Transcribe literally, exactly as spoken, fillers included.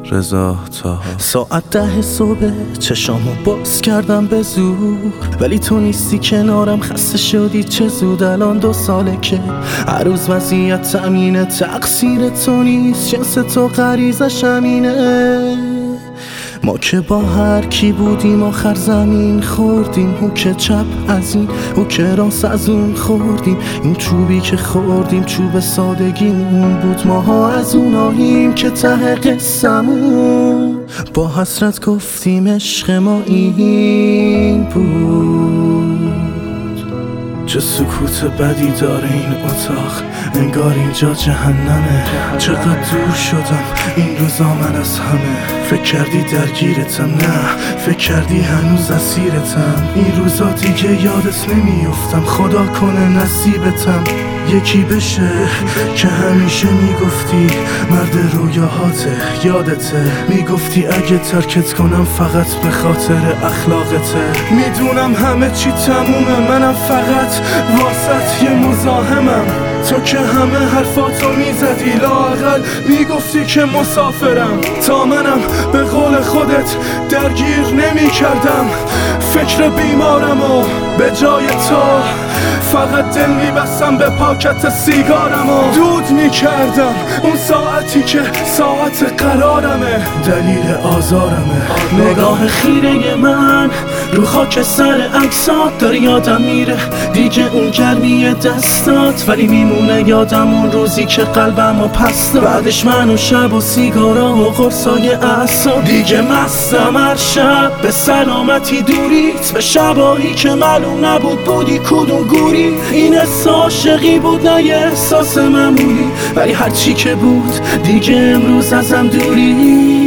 رضا طه. ساعت ده صبح چشامو باز کردم به زور، ولی تو نیستی کنارم، خسته شدی چه زود. الان دو ساله که هر روز وضعیت تامینه، تقصیر تو نیست، جنس تو غریزش همینه. ما که با هر کی بودیم آخر زمین خوردیم، هو که چپ از این هو که راست از اون خوردیم. این چوبی که خوردیم چوب سادگیمون بود، ماها از اوناییم که ته قصمون. با حسرت گفتیم عشق ما این بود. چه سکوت بدی داره این اتاق، انگار اینجا جهنمه. چقدر دور شدم این روزا من از همه. فکر کردی درگیرتم، نه فکر کردی هنوز اسیرتم. این روزا دیگه یادت نمیافتم، خدا کنه نصیبتم یکی بشه که همیشه میگفتی مرد رویاهاته. یادته میگفتی اگه ترکت کنم فقط به خاطر اخلاقته. میدونم همه چی تمومه، منم فقط واسط یه مزاحمم. تو که همه حرفاتو میزدی، لااقل میگفتی که مسافرم. تا منم به قول خودت درگیر نمی کردم فکر بیمارم و به جای تو فقط دل میبستم به پاکت سیگارم و دود میکردم اون ساعتی که ساعت قرارمه، دلیل آزارمه. نگاه خیره من رو خاک سر عکسات داره یادم میره دیگه اون گرمی دستات، ولی میمونه یادم اون روزی که قلبم و پس داد. بعدش من و شب و سیگارا و قرصای اعصاب دیگه مستم هر شب به سلامتی دوریت، به شبایی که معلوم نبود بودی کدوم گوری. این احساس عاشقی بود نه یه احساس معمولی، ولی هرچی که بود دیگه امروز ازم دوری.